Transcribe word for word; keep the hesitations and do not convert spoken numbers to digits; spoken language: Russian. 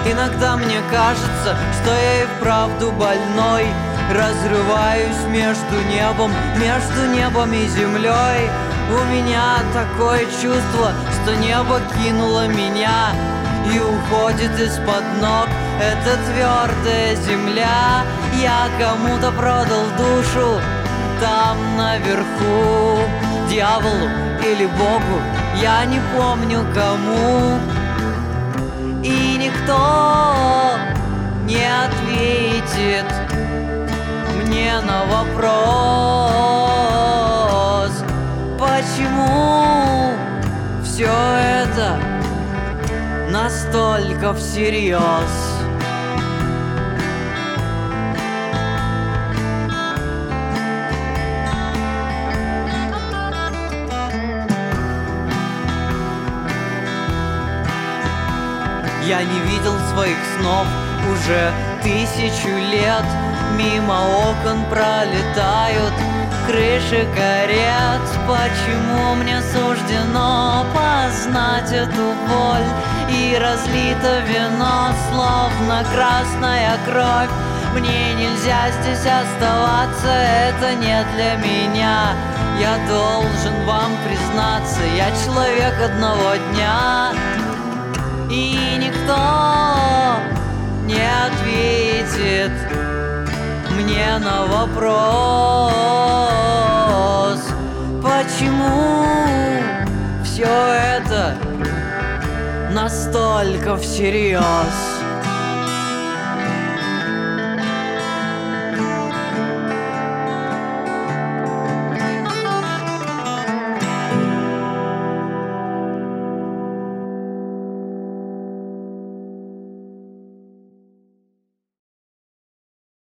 Иногда мне кажется, что я и вправду больной. Разрываюсь между небом, между небом и землей. У меня такое чувство, что небо кинуло меня и уходит из-под ног эта твердая земля. Я кому-то продал душу там наверху, дьяволу или Богу, я не помню кому. И никто не ответит мне на вопрос, почему все это настолько всерьез. Я не видел своих снов уже тысячу лет. Мимо окон пролетают крыши карет. Почему мне суждено познать эту боль? И разлито вино, словно красная кровь. Мне нельзя здесь оставаться, это не для меня. Я должен вам признаться, я человек одного дня. И никто не ответит мне на вопрос, почему все это настолько всерьез.